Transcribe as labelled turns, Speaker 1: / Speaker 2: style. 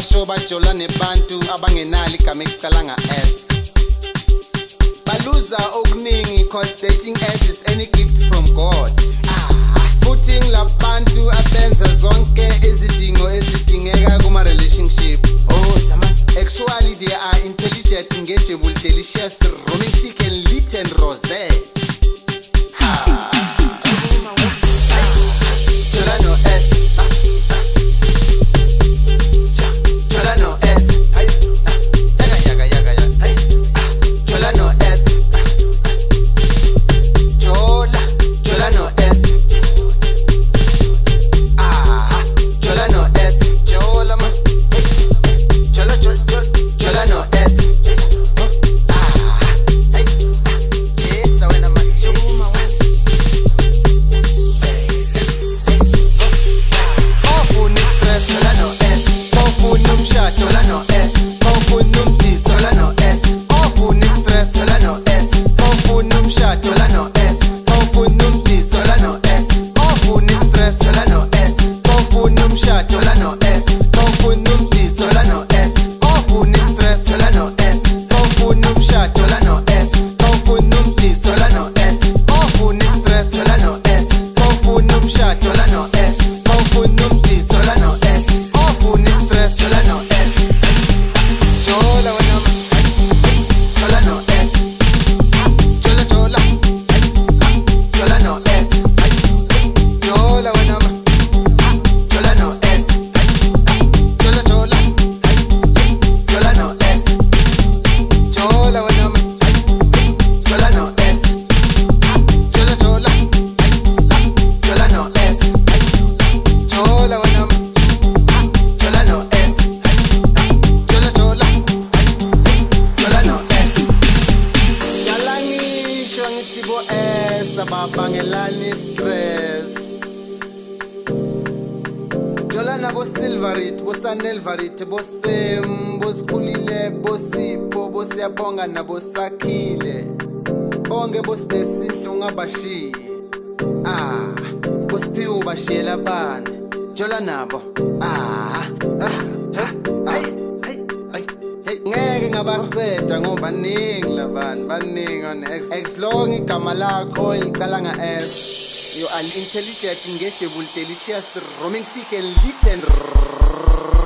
Speaker 1: basho bajola nebantu abangenali igama ekuqala nga-S. Baluza okuningi cause dating S is any gift from God. Futhi ngilabantu abenza zonke izidingo ezidingeka kuma-relationship. Actually they are intelligent, engageable, delicious, romantic and lit and rosé. Jola no S. Jola no S. Yaga yaga yaga. Jola no S. Jola no S. Jola no S. Jola ma. Jola no S. Yes, I wanna make you my one. Ofun stress, jola no S. Ofun shot, jola no S. Ofun this, jola no S. Ofun stress, jola no S. Ofun shot, jola no S. Ofun this, jola no S. Ofun stress, jola no S. Ofun shot, jola no S. Ofun this, jola no S. Ofun stress, jola no S. Ofun shot, jola no S. Ofun this, jola no S. Ofun stress, jola no S. Ofun shot, jola no S. Ofun this, jola no S. Ofun stress, jola no S. Jola wana jola no S. Jola jola no S. Jola wana jola no S. Jola jola no S. Jola wana jola no S. Jola jola no S. Jola wana jola no S. Jola no S. Yalangisho ngithi bo S ababangelani stress. Jola nabo Silverit, bo Sanelvarit, bo Sem, bo Skulile, bo Sipho, bo Siyabonga nabo Sakhile. Bonke bo Sinesinhlungu abashiye. Bo Siphiwe bashiyela bani. Jola nabo. Ngeke ngabaqeda ngoba baningi labantu, baningi on X long igama lakho liqala nga-S. You are intelligent, engageable, delicious, romantic and lit and